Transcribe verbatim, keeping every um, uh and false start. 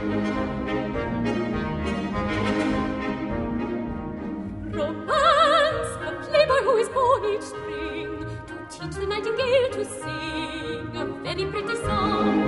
Romance, a playboy who is born each spring to teach the nightingale to sing a very pretty song.